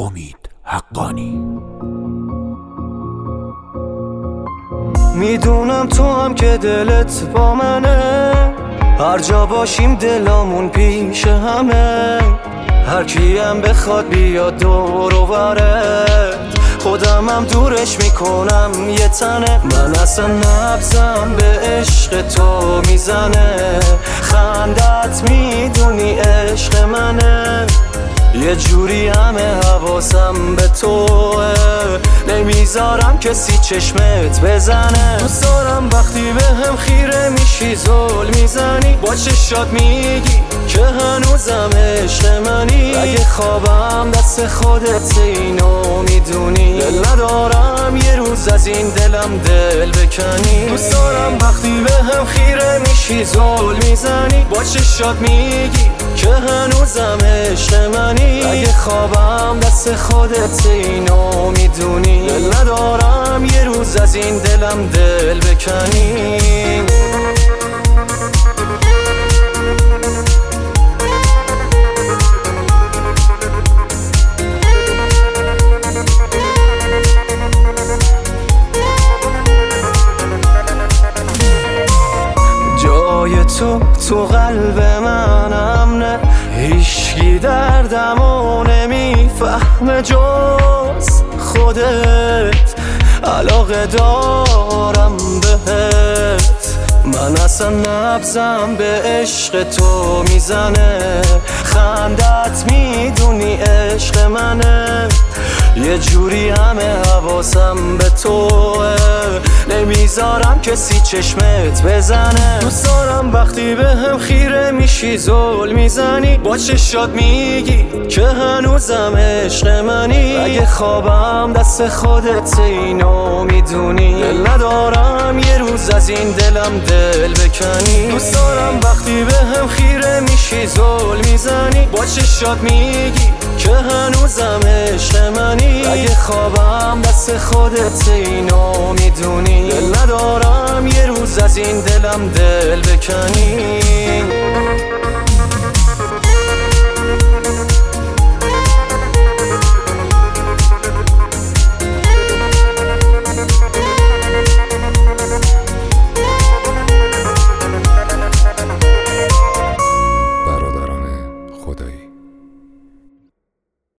امید حقانی. میدونم تو هم که دلت با منه، هر جا باشیم دلامون پیش همه. هر کیم بخواد بیاد دور و برت، خودمم دورش میکنم یه تنه. من اصلا نبضم به عشق تو میزنه، خندت میدونی عشق منه. یه جوری همه حواسم به توه، نمیذارم کسی چشمت بزنه. دوست دارم وقتی به هم خیره میشی زل میزنی، با چشات میگی که هنوزم عشق منی. اگه خوابم دست خودت اینو میدونی، دل ندارم یه روز از این دلم دل بکنی. دوست دارم وقتی به هم خیره میشی زل میزنی، با چشات میگی که هنوزم عشق منی. اگه خوابم دست خودت اینو میدونی، دل ندارم یه روز از این دلم دل بکنی. جای تو قلب من امنه، هیچکی دردمو نمیفهمه جز خودت. علاقه دارم بهت، من اصلا نبضم به عشق تو میزنه، خندت میدونی عشق منه. یه جوری همه حواسم به توه، نمیذارم کسی چشمت بزنه. دوست دارم وقتی به هم خیره میشی زل میزنی، با چشات میگی که هنوزم عشق منی. اگه خوابم دست خودت اینو میدونی، دل ندارم یه روز از این دلم دل بکنی. دوست دارم وقتی به هم خیره میشی زل میزنی، با چشات میگی که هنوزم عشق منی. اگه خوابم دست خودت اینو میدونی، دل ندارم یه روز از این دلم دل بکنی.